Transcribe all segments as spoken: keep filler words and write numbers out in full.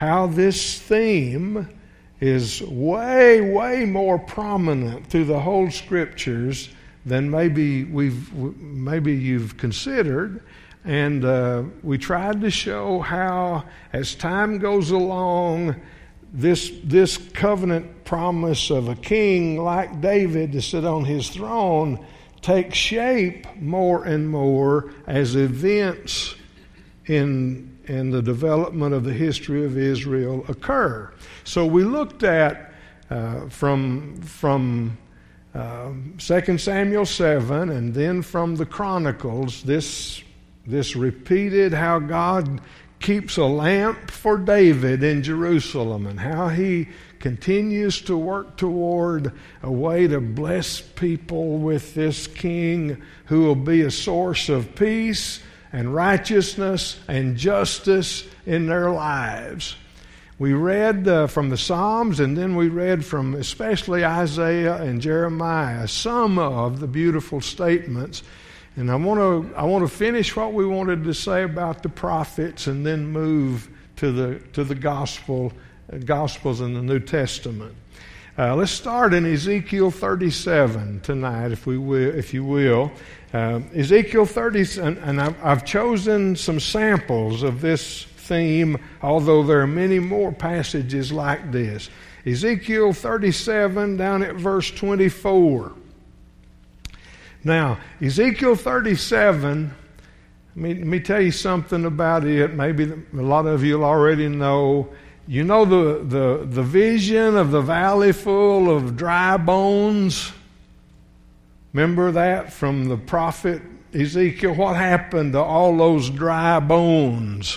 how this theme is way, way more prominent through the whole Scriptures than maybe we've maybe you've considered. And uh, we tried to show how, as time goes along, this this covenant promise of a king like David to sit on his throne takes shape more and more as events in in the development of the history of Israel occur. So we looked at uh, from from uh, Second Samuel seven, and then from the Chronicles, this this repeated how God keeps a lamp for David in Jerusalem, and how he continues to work toward a way to bless people with this king who will be a source of peace and righteousness and justice in their lives. We read uh, from the Psalms, and then we read from especially Isaiah and Jeremiah some of the beautiful statements. And I want to I want to finish what we wanted to say about the prophets, and then move to the to the gospel uh, gospels in the New Testament. Uh, let's start in Ezekiel thirty-seven tonight, if we will, if you will. Uh, Ezekiel thirty-seven, and I've, I've chosen some samples of this theme, although there are many more passages like this. Ezekiel thirty-seven, down at verse twenty-four. Now, Ezekiel thirty-seven, let me, let me tell you something about it. Maybe a lot of you already know. You know the, the, the vision of the valley full of dry bones? Remember that from the prophet Ezekiel? What happened to all those dry bones?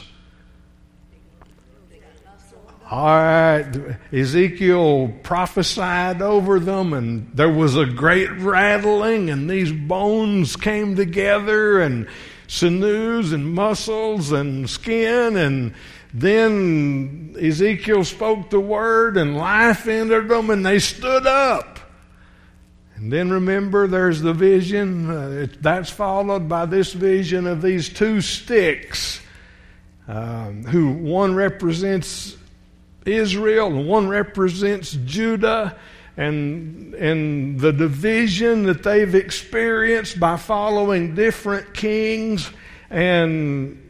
All right, Ezekiel prophesied over them, and there was a great rattling, and these bones came together, and sinews and muscles and skin, and then Ezekiel spoke the word, and life entered them, and they stood up. And then remember, there's the vision. Uh, that's followed by this vision of these two sticks, um, who one represents Israel and one represents Judah, and and the division that they've experienced by following different kings, and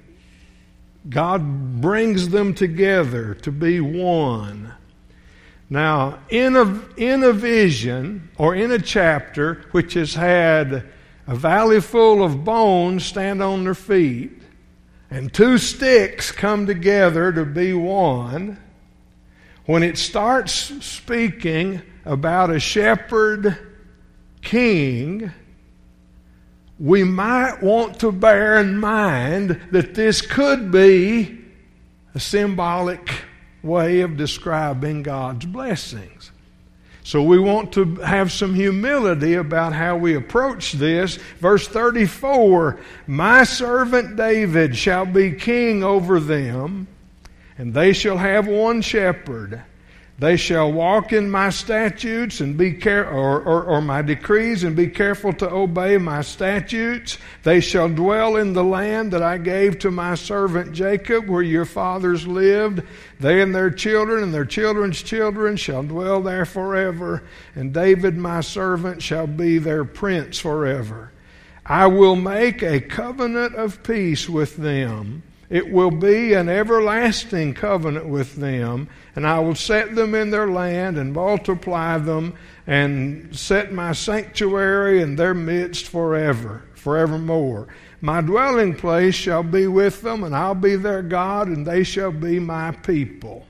God brings them together to be one. Now, in a in a vision or in a chapter which has had a valley full of bones stand on their feet, and two sticks come together to be one, when it starts speaking about a shepherd king, we might want to bear in mind that this could be a symbolic way of describing God's blessings. So we want to have some humility about how we approach this. Verse thirty-four, my servant David shall be king over them, and they shall have one shepherd. They shall walk in my statutes and be care or, or, or my decrees, and be careful to obey my statutes. They shall dwell in the land that I gave to my servant Jacob, where your fathers lived. They and their children and their children's children shall dwell there forever. And David my servant shall be their prince forever. I will make a covenant of peace with them. It will be an everlasting covenant with them, and I will set them in their land and multiply them, and set my sanctuary in their midst forever, forevermore. My dwelling place shall be with them, and I'll be their God, and they shall be my people.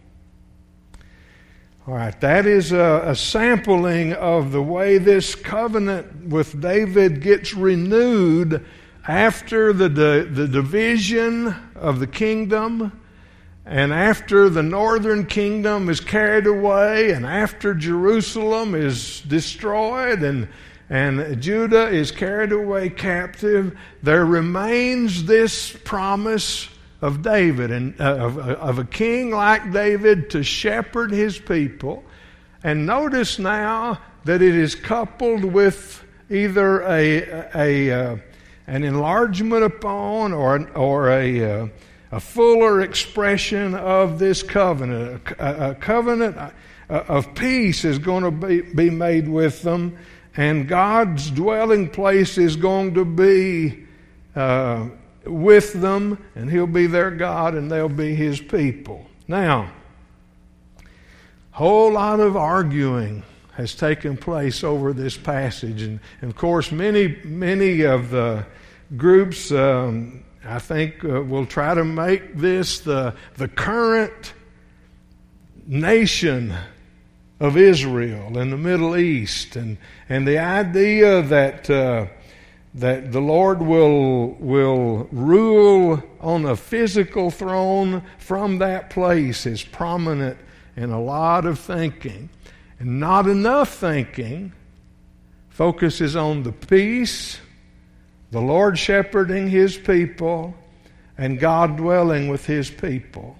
All right, that is a, a sampling of the way this covenant with David gets renewed after the, the, the division of the kingdom, and after the northern kingdom is carried away, and after Jerusalem is destroyed, and, and Judah is carried away captive, there remains this promise of David, and uh, of, of a king like David to shepherd his people. And notice now that it is coupled with either a... a uh, an enlargement upon, or or a uh, a fuller expression of this covenant. A, a covenant of peace is going to be, be made with them, and God's dwelling place is going to be uh, with them, and He'll be their God, and they'll be His people. Now, a whole lot of arguing has taken place over this passage, and, and of course, many many of the groups, um, I think, uh, will try to make this the the current nation of Israel in the Middle East, and and the idea that uh, that the Lord will will rule on a physical throne from that place is prominent in a lot of thinking, and not enough thinking focuses on the peace, the Lord shepherding His people, and God dwelling with His people.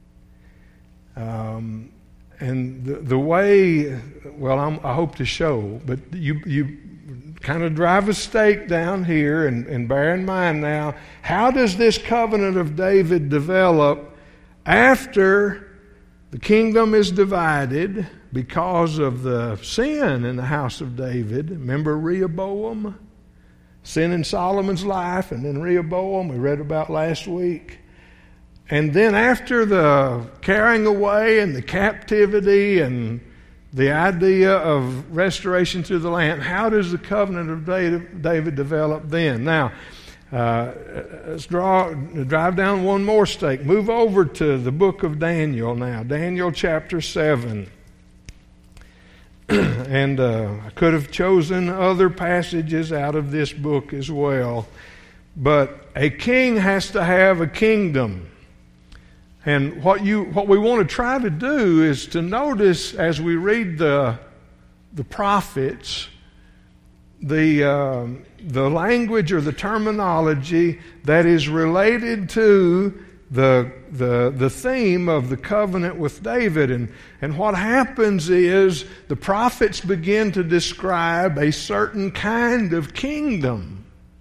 Um, and the, the way, well, I'm, I hope to show, but you you kind of drive a stake down here, and, and bear in mind now, how does this covenant of David develop after the kingdom is divided because of the sin in the house of David? Remember Rehoboam? Sin in Solomon's life, and then Rehoboam, we read about last week. And then after the carrying away and the captivity and the idea of restoration to the land, how does the covenant of David develop then? Now, uh, let's draw, drive down one more stake. Move over to the book of Daniel now, Daniel chapter seven. And uh, I could have chosen other passages out of this book as well. But a king has to have a kingdom. And what you what we want to try to do is to notice as we read the the prophets, the uh, the language or the terminology that is related to the the the theme of the covenant with David. And and what happens is the prophets begin to describe a certain kind of kingdom.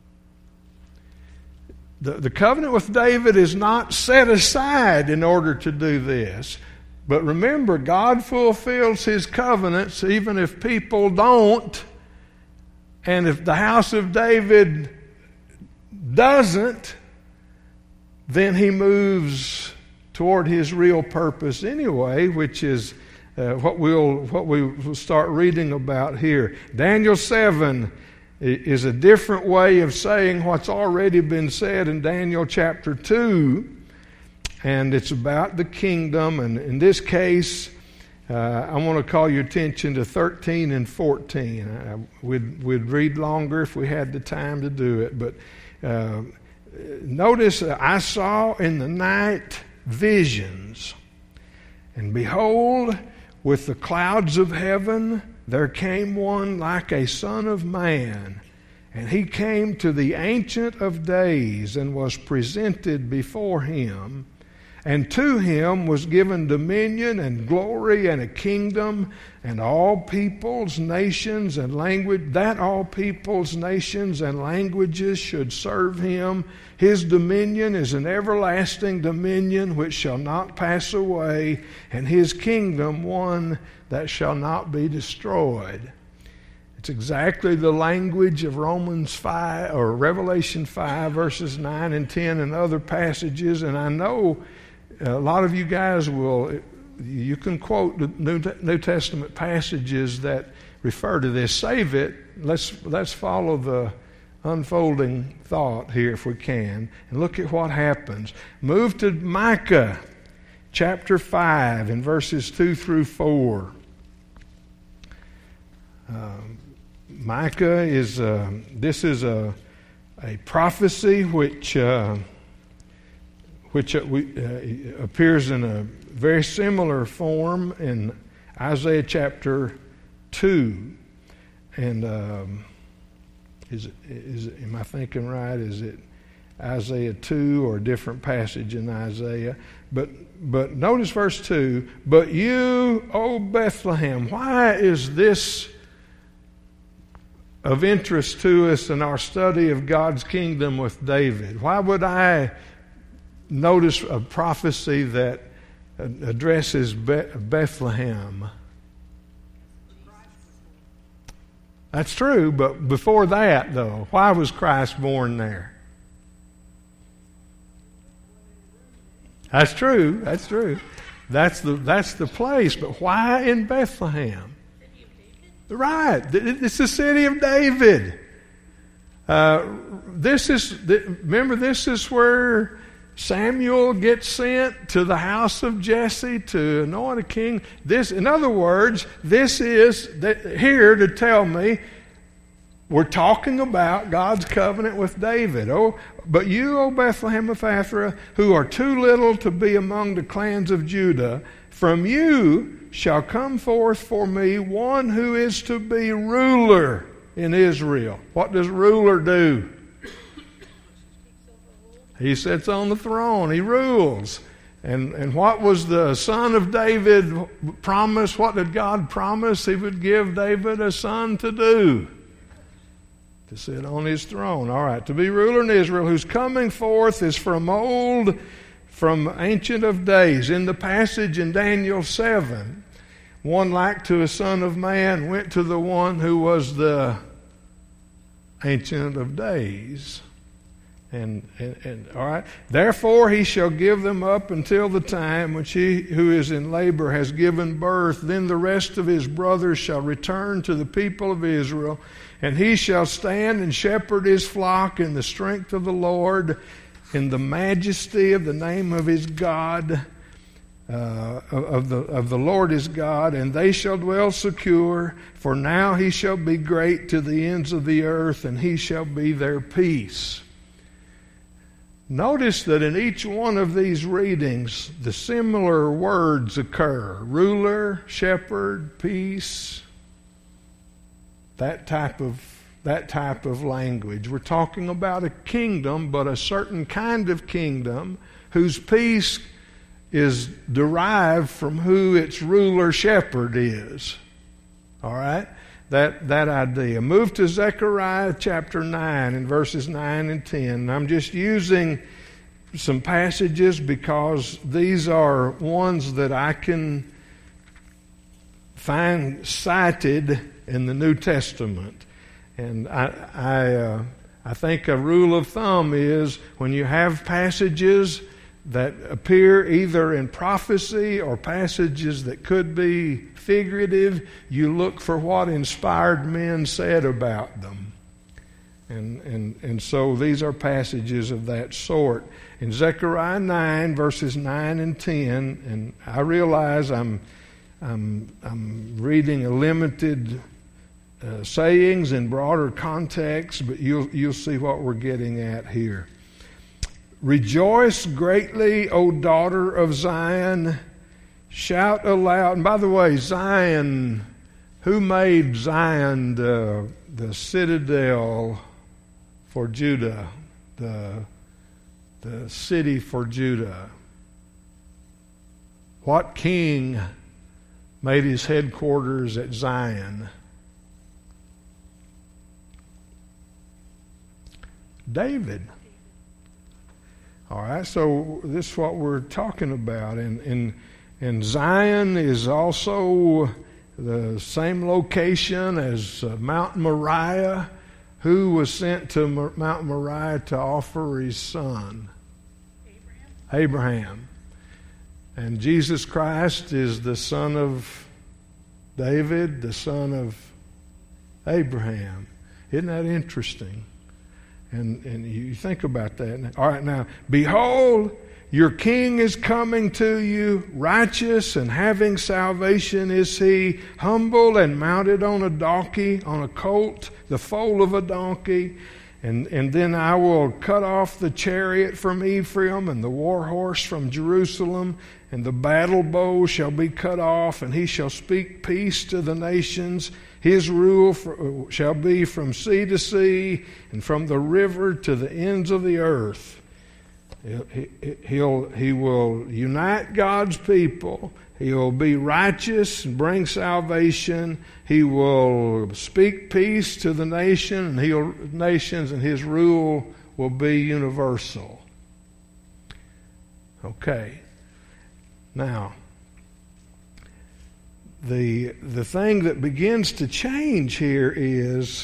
The, the covenant with David is not set aside in order to do this. But remember, God fulfills His covenants even if people don't. And if the house of David doesn't, then He moves toward His real purpose anyway, which is uh, what we'll what we will start reading about here. Daniel seven is a different way of saying what's already been said in Daniel chapter two, and it's about the kingdom. And in this case, uh, I want to call your attention to thirteen and fourteen. Uh, we'd, we'd read longer if we had the time to do it, but uh, notice, uh, I saw in the night visions, and behold, with the clouds of heaven there came one like a son of man, and he came to the Ancient of Days and was presented before him. And to him was given dominion and glory and a kingdom, and all peoples, nations, and language, that all peoples, nations, and languages should serve him. His dominion is an everlasting dominion which shall not pass away, and his kingdom one that shall not be destroyed. It's exactly the language of Romans five or Revelation five, verses nine and ten, and other passages. And I know a lot of you guys will, you can quote the New Testament passages that refer to this. Save it. Let's let's follow the unfolding thought here if we can, and look at what happens. Move to Micah chapter five in verses two through four. Um, Micah is uh, this is a a prophecy which uh, which uh, we, uh, appears in a very similar form in Isaiah chapter two. And um, is it, is it, am I thinking right? Is it Isaiah two or a different passage in Isaiah? But but notice verse two. But you, O Bethlehem, why is this of interest to us in our study of God's kingdom with David? Why would I notice a prophecy that addresses Bethlehem. That's true, but before that, though, why was Christ born there? That's true. That's true. That's the that's the place. But why in Bethlehem? Right. It's the city of David. Uh, this is remember. This is where Samuel gets sent to the house of Jesse to anoint a king. This, in other words, this is here to tell me we're talking about God's covenant with David. Oh, but you, O Bethlehem Ephrathah, who are too little to be among the clans of Judah, from you shall come forth for me one who is to be ruler in Israel. What does ruler do? He sits on the throne. He rules. And and what was the son of David promise? What did God promise He would give David a son to do? To sit on His throne. All right. To be ruler in Israel, whose coming forth is from old, from ancient of days. In the passage in Daniel seven, one like to a son of man went to the one who was the ancient of days. And, and, and all right. Therefore he shall give them up until the time when she who is in labor has given birth. Then the rest of his brothers shall return to the people of Israel, and he shall stand and shepherd his flock in the strength of the Lord, in the majesty of the name of his God, uh, of the of the Lord his God, and they shall dwell secure. For now he shall be great to the ends of the earth, and he shall be their peace. Notice that in each one of these readings, the similar words occur. Ruler, shepherd, peace, that type of that type of language. We're talking about a kingdom, but a certain kind of kingdom whose peace is derived from who its ruler shepherd is. All right? That that idea. Move to Zechariah chapter nine and verses nine and ten. I'm just using some passages because these are ones that I can find cited in the New Testament. And I I, uh, I think a rule of thumb is when you have passages that appear either in prophecy or passages that could be figurative, you look for what inspired men said about them. And, and, and so these are passages of that sort. In Zechariah nine, verses nine and ten, and I realize I'm, I'm, I'm reading a limited uh, sayings in broader context, but you'll, you'll see what we're getting at here. Rejoice greatly, O daughter of Zion. Shout aloud. And by the way, Zion, who made Zion the, the citadel for Judah, the, the city for Judah? What king made his headquarters at Zion? David. All right, so this is what we're talking about. And, and, and Zion is also the same location as uh, Mount Moriah. Who was sent to Mo- Mount Moriah to offer his son? Abraham. Abraham. And Jesus Christ is the son of David, the son of Abraham. Isn't that interesting? And and you think about that. All right, now, behold, your king is coming to you, righteous and having salvation is he, humble and mounted on a donkey, on a colt, the foal of a donkey. And, and then I will cut off the chariot from Ephraim and the war horse from Jerusalem, and the battle bow shall be cut off, and he shall speak peace to the nations. His rule for, shall be from sea to sea and from the river to the ends of the earth. He, he'll, he will unite God's people. He will be righteous and bring salvation. He will speak peace to the nation and he'll, nations, and his rule will be universal. Okay. Now, the the thing that begins to change here is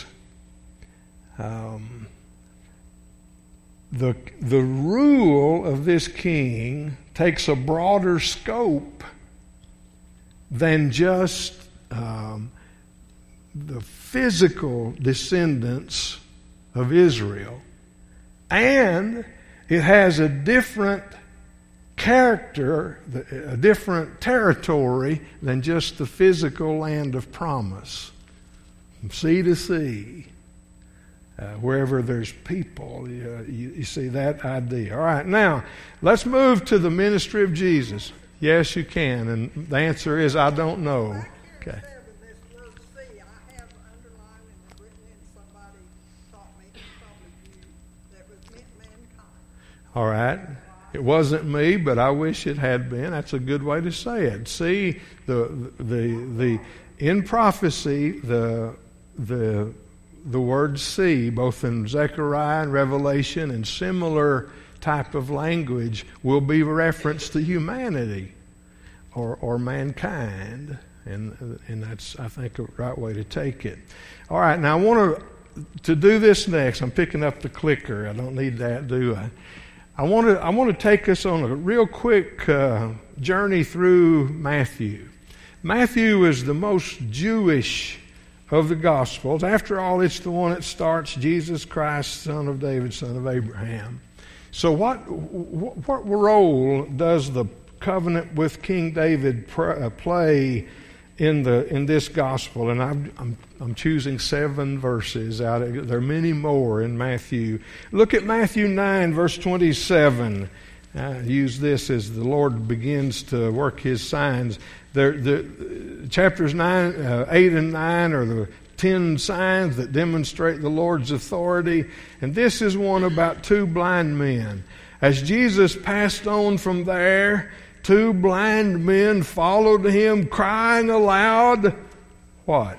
um, the the rule of this king takes a broader scope than just um, the physical descendants of Israel, and it has a different character, a different territory than just the physical land of promise. From sea to sea, uh, wherever there's people, you, you, you see that idea. All right, now let's move to the ministry of Jesus. Yes, you can, and the answer is I don't know. Okay. All right. It wasn't me, but I wish it had been. That's a good way to say it. See, the the the in prophecy, the the the word "see," both in Zechariah and Revelation and similar type of language, will be reference to humanity or or mankind, and and that's, I think, a right way to take it. All right, now I want to to do this next. I'm picking up the clicker. I don't need that, do I? I want to I want to take us on a real quick uh, journey through Matthew. Matthew is the most Jewish of the Gospels. After all, it's the one that starts Jesus Christ, son of David, son of Abraham. So what what role does the covenant with King David play in the in this gospel? And I'm I'm, I'm choosing seven verses out of, there are many more in Matthew. Look at Matthew nine, verse twenty-seven. I use this as the Lord begins to work His signs. There, the chapters nine, uh, eight, and nine are the ten signs that demonstrate the Lord's authority, and this is one about two blind men. As Jesus passed on from there, two blind men followed Him, crying aloud, what?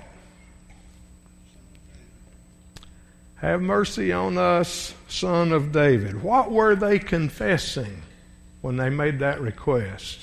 Have mercy on us, Son of David. What were they confessing when they made that request?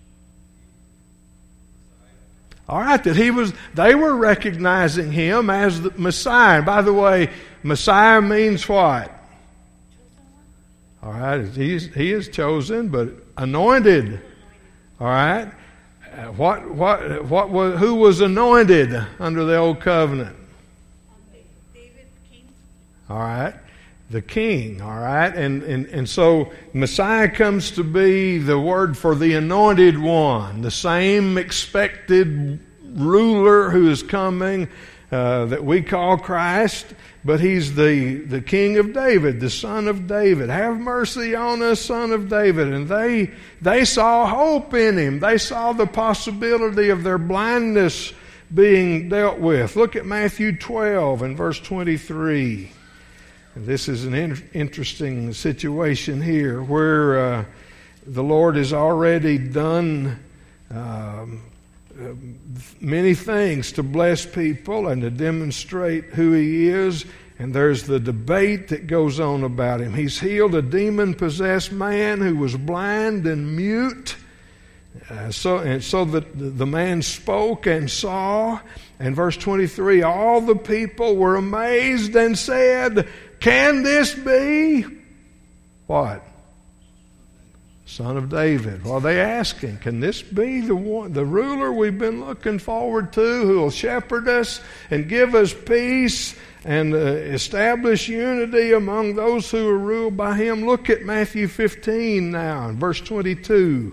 All right, that he was, they were recognizing Him as the Messiah. And by the way, Messiah means what? All right, he's, he is chosen, but anointed. All right, uh, what what what was who was anointed under the old covenant? David, king. All right, the king. All right, and and and so Messiah comes to be the word for the anointed one, the same expected ruler who is coming uh, that we call Christ. But He's the, the King of David, the Son of David. Have mercy on us, Son of David. And they they saw hope in Him. They saw the possibility of their blindness being dealt with. Look at Matthew twelve and verse twenty-three. And this is an in- interesting situation here where uh, the Lord has already done um, many things to bless people and to demonstrate who He is, and there's the debate that goes on about Him. He's healed a demon-possessed man who was blind and mute, uh, so and so that the man spoke and saw. And verse twenty-three, all the people were amazed and said, "Can this be?" What? Son of David. Well, they asking, can this be the one, the ruler we've been looking forward to, who will shepherd us and give us peace and uh, establish unity among those who are ruled by Him? Look at Matthew fifteen now, verse twenty-two.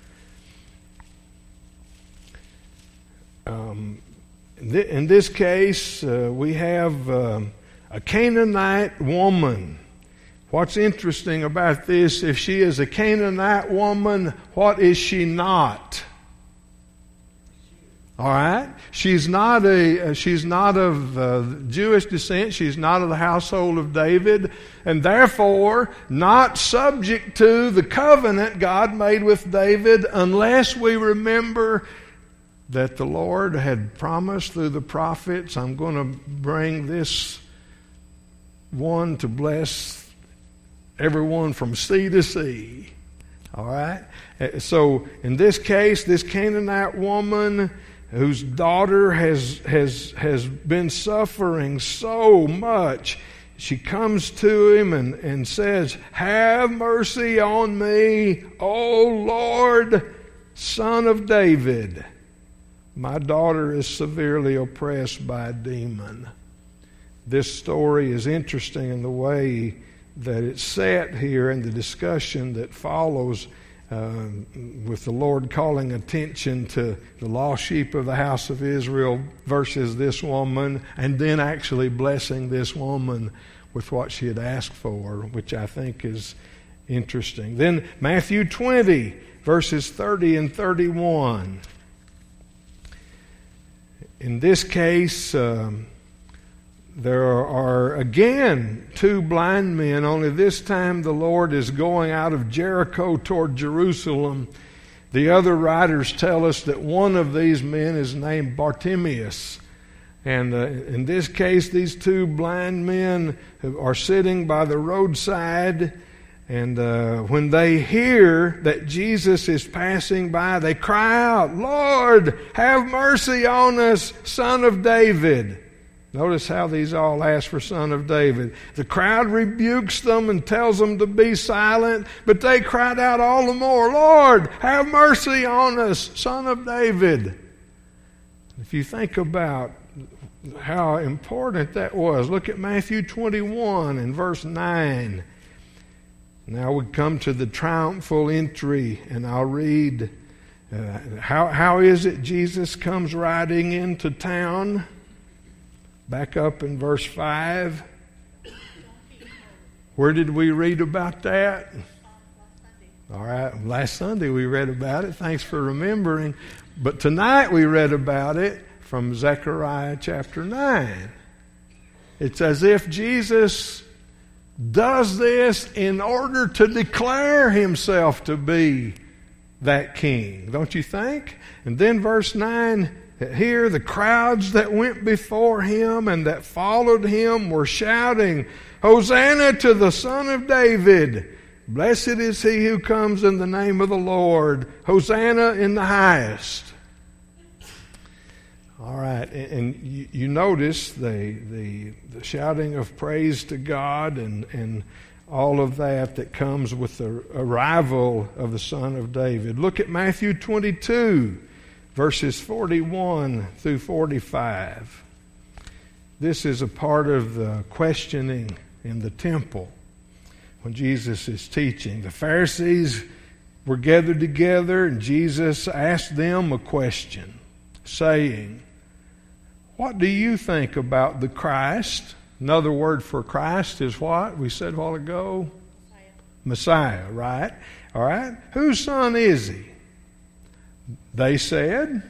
Um, in, th- in this case, uh, we have uh, a Canaanite woman. What's interesting about this, if she is a Canaanite woman, what is she not? All right? She's not a she's not of uh, Jewish descent. She's not of the household of David, and therefore not subject to the covenant God made with David, unless we remember that the Lord had promised through the prophets, I'm going to bring this one to bless everyone from sea to sea. All right? So in this case, this Canaanite woman whose daughter has, has, has been suffering so much, she comes to him and, and says, "Have mercy on me, O Lord, Son of David. My daughter is severely oppressed by a demon." This story is interesting in the way that it's set here in the discussion that follows, uh, with the Lord calling attention to the lost sheep of the house of Israel versus this woman, and then actually blessing this woman with what she had asked for, which I think is interesting. Then Matthew twenty, verses thirty and thirty-one. In this case, um, there are again two blind men, only this time the Lord is going out of Jericho toward Jerusalem. The other writers tell us that one of these men is named Bartimaeus. And uh, in this case, these two blind men are sitting by the roadside, and uh, when they hear that Jesus is passing by, they cry out, "Lord, have mercy on us, Son of David." Notice how these all ask for Son of David. The crowd rebukes them and tells them to be silent, but they cried out all the more, "Lord, have mercy on us, Son of David." If you think about how important that was, look at Matthew twenty-one and verse nine. Now we come to the triumphal entry, and I'll read. Uh, how, how is it Jesus comes riding into town? Back up in verse five. Where did we read about that? All right, last Sunday we read about it. Thanks for remembering. But tonight we read about it from Zechariah chapter nine. It's as if Jesus does this in order to declare himself to be that king, don't you think? And then verse nine, here the crowds that went before him and that followed him were shouting, "Hosanna to the Son of David! Blessed is he who comes in the name of the Lord! Hosanna in the highest!" All right, and you, you notice the, the the shouting of praise to God and, and all of that that comes with the arrival of the Son of David. Look at Matthew twenty-two, verses forty-one through forty-five. This is a part of the questioning in the temple when Jesus is teaching. The Pharisees were gathered together, and Jesus asked them a question, saying, "What do you think about the Christ?" Another word for Christ is what? We said a while ago? Messiah. Messiah, right? All right. Whose son is he? They said,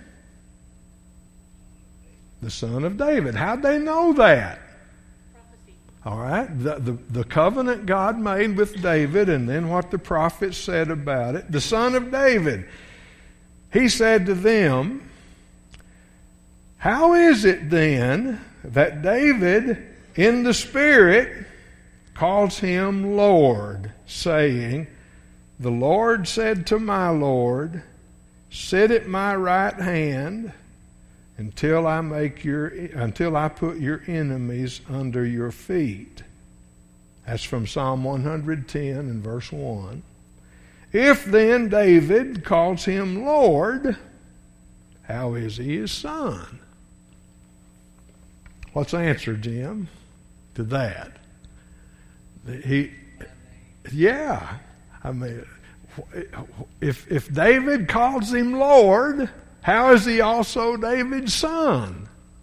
the Son of David. How'd they know that? Prophecy. All right. The, the, the covenant God made with David, and then what the prophets said about it. The Son of David. He said to them, "How is it then that David in the Spirit calls him Lord, saying, 'The Lord said to my Lord, sit at my right hand until I make your until I put your enemies under your feet.'" That's from Psalm one hundred ten and verse one. If then David calls him Lord, how is he his son? What's the answer, Jim, to that? He, yeah. I mean, if if David calls him Lord, how is he also David's son?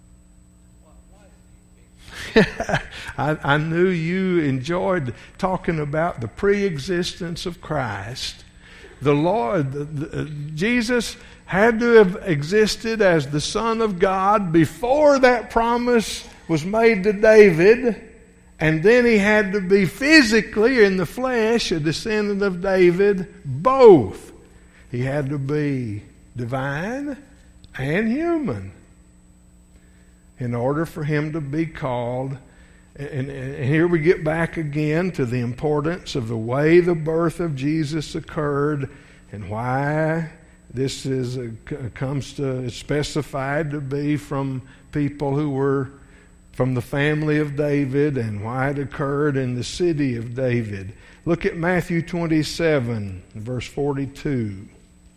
I, I knew you enjoyed talking about the pre-existence of Christ. The Lord, the, the, Jesus had to have existed as the Son of God before that promise was made to David, and then he had to be physically in the flesh a descendant of David, both. He had to be divine and human in order for him to be called And, and here we get back again to the importance of the way the birth of Jesus occurred and why this is a, comes to it's specified to be from people who were from the family of David and why it occurred in the city of David. Look at Matthew twenty-seven, verse forty-two.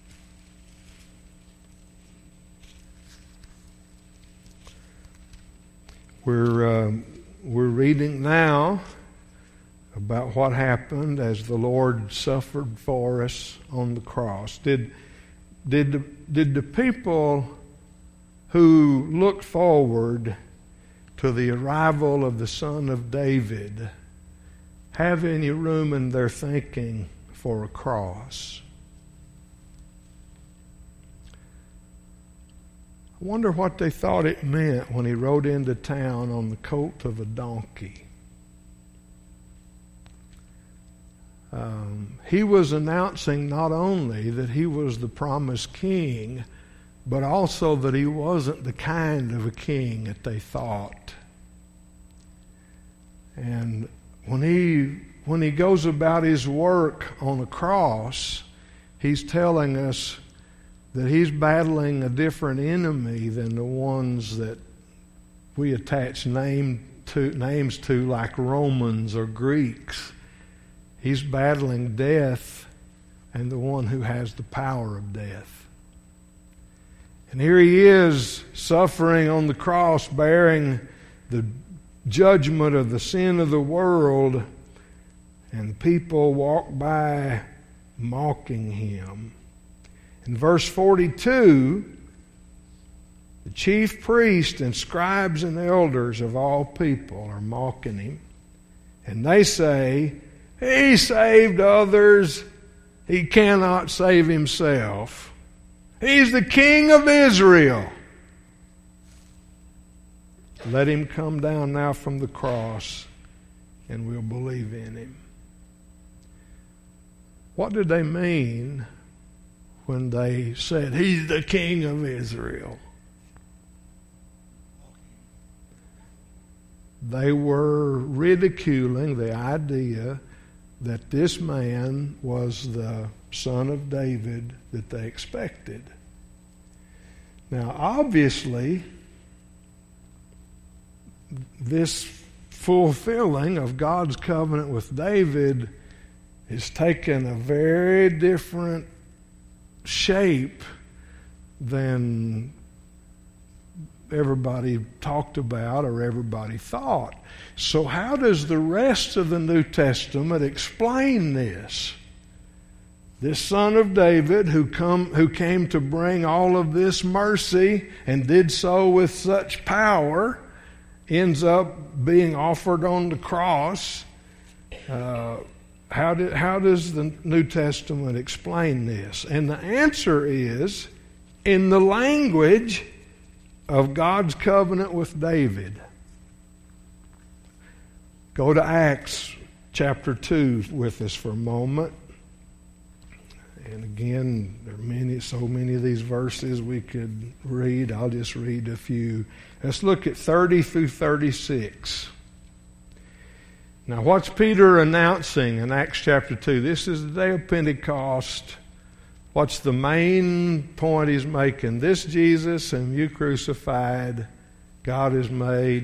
We're, uh, we're reading now about what happened as the Lord suffered for us on the cross. Did, did, the, did the people who looked forward to the arrival of the Son of David have any room in their thinking for a cross? I wonder what they thought it meant when he rode into town on the colt of a donkey. Um, he was announcing not only that he was the promised king, but also that he wasn't the kind of a king that they thought. And when he when he goes about his work on the cross, he's telling us that he's battling a different enemy than the ones that we attach name to, names to, like Romans or Greeks. He's battling death and the one who has the power of death. And here he is suffering on the cross, bearing the judgment of the sin of the world, and people walk by mocking him. In verse forty-two, the chief priests and scribes and elders of all people are mocking him. And they say, he saved others, he cannot save himself. He's the King of Israel. Let him come down now from the cross and we'll believe in him. What did they mean when they said, he's the King of Israel? They were ridiculing the idea that this man was the son of David that they expected. Now, obviously, this fulfilling of God's covenant with David is taking a very different shape than everybody talked about or everybody thought. So how does the rest of the New Testament explain this? This son of David who come who came to bring all of this mercy and did so with such power ends up being offered on the cross. Uh, how did how does the New Testament explain this? And the answer is in the language of God's covenant with David. Go to Acts chapter two with us for a moment. And again, there are many, so many of these verses we could read. I'll just read a few. Let's look at thirty through thirty-six. Now, what's Peter announcing in Acts chapter two? This is the day of Pentecost. What's the main point he's making? This Jesus whom you crucified, God has made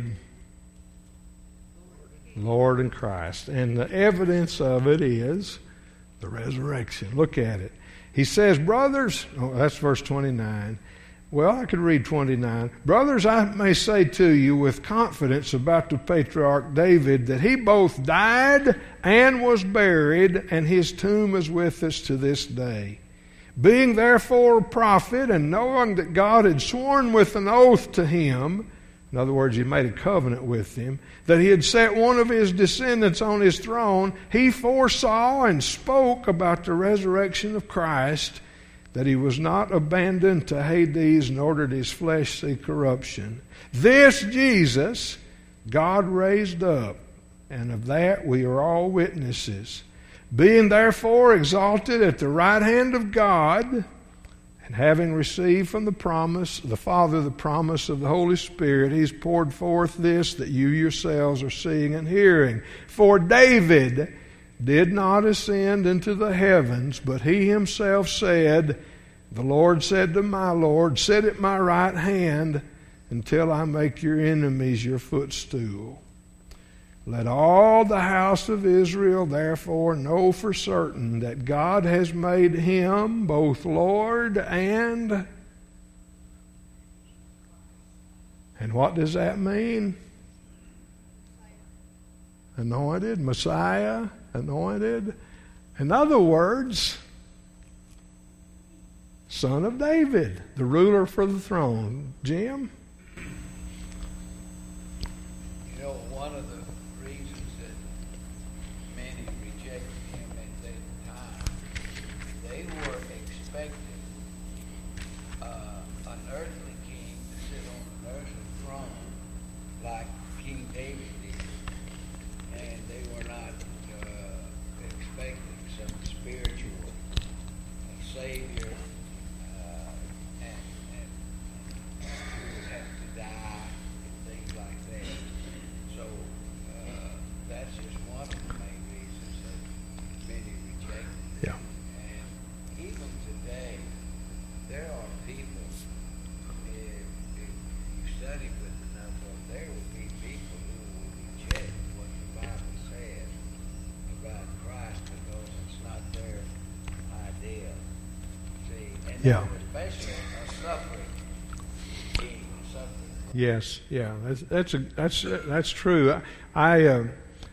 Lord and Christ. And the evidence of it is the resurrection. Look at it. He says, brothers, oh, that's verse twenty-nine. Well, I could read twenty-nine. Brothers, I may say to you with confidence about the patriarch David that he both died and was buried, and his tomb is with us to this day. Being therefore a prophet, and knowing that God had sworn with an oath to him, in other words, he made a covenant with him, that he had set one of his descendants on his throne, he foresaw and spoke about the resurrection of Christ, that he was not abandoned to Hades, nor did his flesh see corruption. This Jesus God raised up, and of that we are all witnesses. Being therefore exalted at the right hand of God, And having received from the promise, the Father, the promise of the Holy Spirit, he's poured forth this that you yourselves are seeing and hearing. For David did not ascend into the heavens, but he himself said, the Lord said to my Lord, sit at my right hand until I make your enemies your footstool. Let all the house of Israel therefore know for certain that God has made him both Lord and... And what does that mean? Anointed, Messiah, anointed. In other words, Son of David, the ruler for the throne. Jim? You know, one of the reasons that many rejected him at that time, they were expecting uh, an earthly king to sit on an earthly throne like King David did. And they were not uh, expecting some spiritual uh, Savior uh, and, and, and who would have to die and things like that. So uh, that's just one of the main reasons that many reject him. Yeah. And even today, there are people, if, if you study with enough of them, there will be people who will reject what the Bible says about Christ because it's not their idea. See, and Yeah. especially a suffering king, a suffering. Yes, yeah, that's that's a, that's that's true. I I, uh,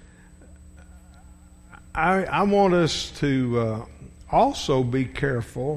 I I want us to uh, also be careful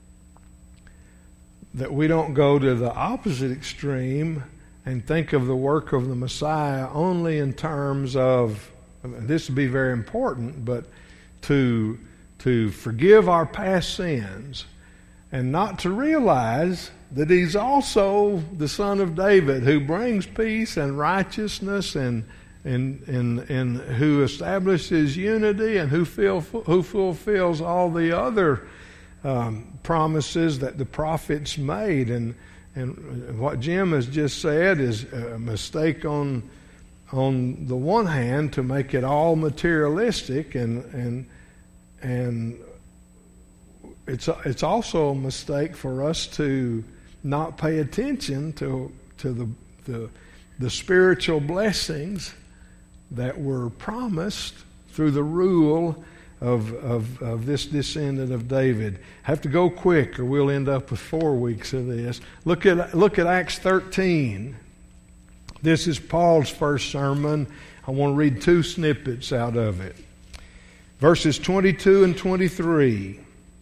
that we don't go to the opposite extreme and think of the work of the Messiah only in terms of, this would be very important, but to to forgive our past sins and not to realize that he's also the Son of David who brings peace and righteousness and and and, and who establishes unity and who feel, who fulfills all the other um, promises that the prophets made. And and what Jim has just said is a mistake on on the one hand to make it all materialistic, and and and it's it's also a mistake for us to not pay attention to to the the, the spiritual blessings that were promised through the rule of, of of this descendant of David. I have to go quick, or we'll end up with four weeks of this. Look at look at Acts thirteen. This is Paul's first sermon. I want to read two snippets out of it. Verses twenty-two and twenty-three.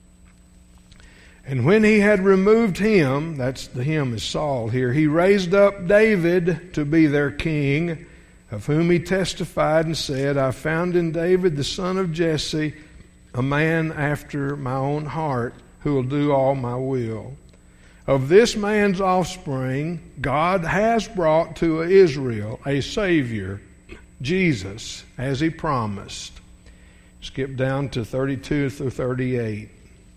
And when he had removed him, that's the him is Saul here, he raised up David to be their king, of whom he testified and said, I found in David the son of Jesse, a man after my own heart, who will do all my will. Of this man's offspring, God has brought to Israel a Savior, Jesus, as he promised. Skip down to thirty-two through thirty-eight.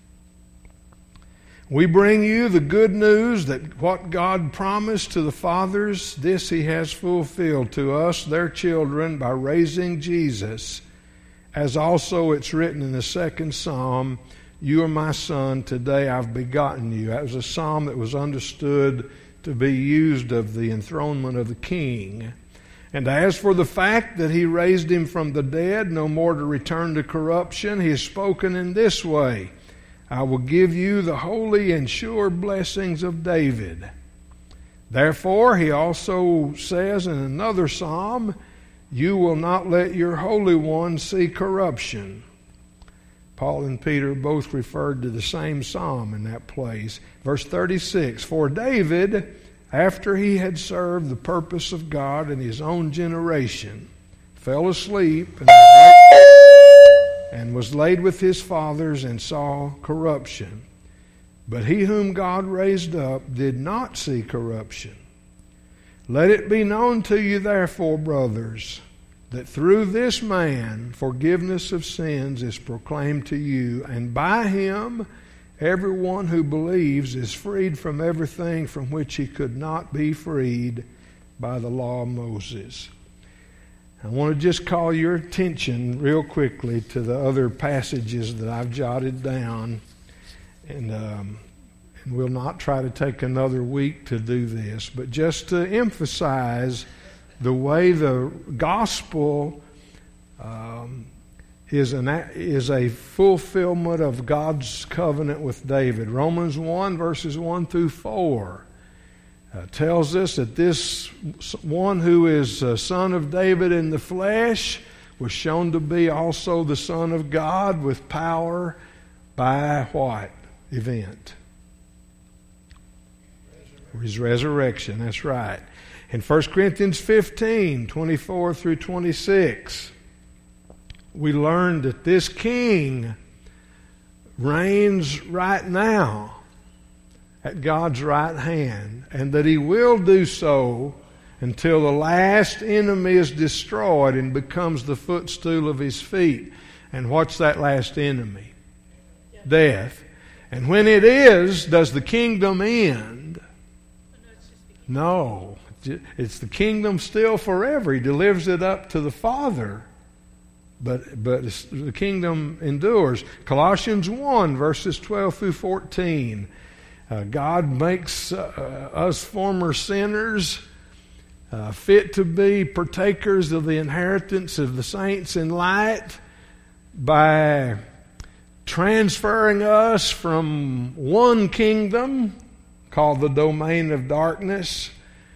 We bring you the good news that what God promised to the fathers, this he has fulfilled to us, their children, by raising Jesus, as also it's written in the second psalm, you are my son, today I've begotten you. That was a psalm that was understood to be used of the enthronement of the king. And as for the fact that he raised him from the dead, no more to return to corruption, he has spoken in this way, I will give you the holy and sure blessings of David. Therefore, he also says in another psalm, you will not let your Holy One see corruption. Paul and Peter both referred to the same psalm in that place. Verse thirty-six, for David, after he had served the purpose of God in his own generation, fell asleep and and was laid with his fathers and saw corruption. But he whom God raised up did not see corruption. Let it be known to you therefore, brothers, that through this man forgiveness of sins is proclaimed to you, and by him everyone who believes is freed from everything from which he could not be freed by the law of Moses. I want to just call your attention real quickly to the other passages that I've jotted down, and, um, and we'll not try to take another week to do this, but just to emphasize the way the gospel um, is, an, is a fulfillment of God's covenant with David. Romans one, verses one through four. Uh, tells us that this one who is a son of David in the flesh was shown to be also the Son of God with power by what event? His resurrection, that's right. In First Corinthians fifteen, twenty-four through twenty-six, we learn that this king reigns right now at God's right hand, and that he will do so until the last enemy is destroyed and becomes the footstool of his feet. And what's that last enemy? Yeah. Death. And when it is, does the kingdom end? No. It's the kingdom still forever. He delivers it up to the Father. But, but the kingdom endures. Colossians one, verses twelve through fourteen. Uh, God makes uh, us former sinners uh, fit to be partakers of the inheritance of the saints in light by transferring us from one kingdom called the domain of darkness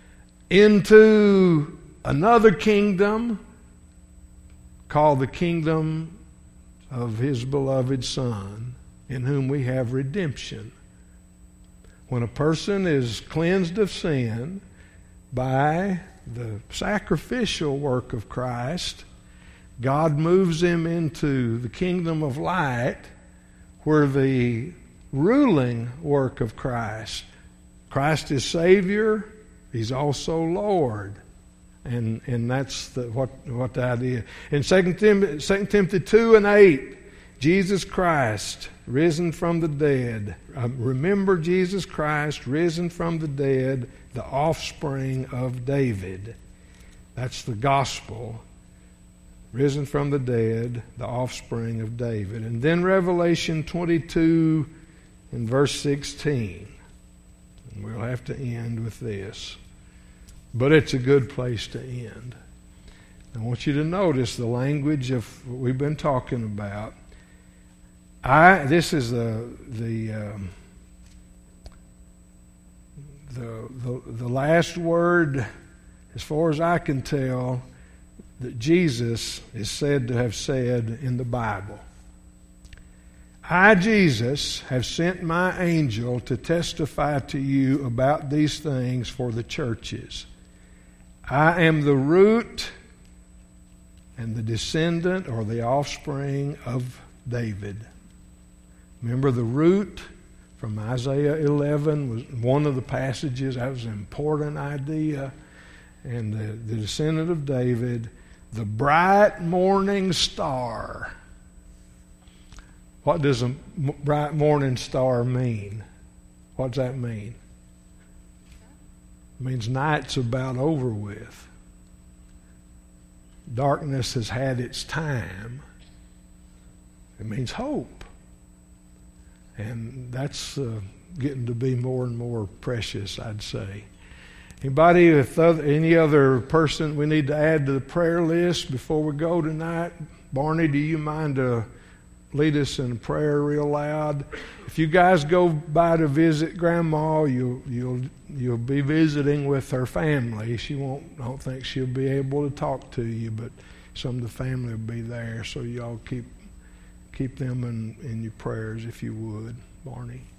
into another kingdom called the kingdom of His beloved Son, in whom we have redemption. When a person is cleansed of sin by the sacrificial work of Christ, God moves him into the kingdom of light, where the ruling work of Christ, Christ is Savior, He's also Lord. And and that's the, what, what the idea. In Second Timothy two and eight, Jesus Christ, risen from the dead. Uh, remember Jesus Christ, risen from the dead, the offspring of David. That's the gospel. Risen from the dead, the offspring of David. And then Revelation twenty-two and verse sixteen. And we'll have to end with this. But it's a good place to end. I want you to notice the language of what we've been talking about. I, this is the the, um, the the the last word, as far as I can tell, that Jesus is said to have said in the Bible. I, Jesus, have sent my angel to testify to you about these things for the churches. I am the root and the descendant or the offspring of David. Remember, the root from Isaiah eleven was one of the passages. That was an important idea. And the, the descendant of David, the bright morning star. What does a bright morning star mean? What does that mean? It means night's about over with. Darkness has had its time. It means hope. And that's uh, getting to be more and more precious, I'd say. Anybody, if other, any other person we need to add to the prayer list before we go tonight? Barney, do you mind to lead us in prayer real loud? If you guys go by to visit Grandma, you'll you'll you'll be visiting with her family. She won't. I don't think she'll be able to talk to you, but some of the family will be there. So y'all keep. Keep them in, in your prayers if you would, Barney.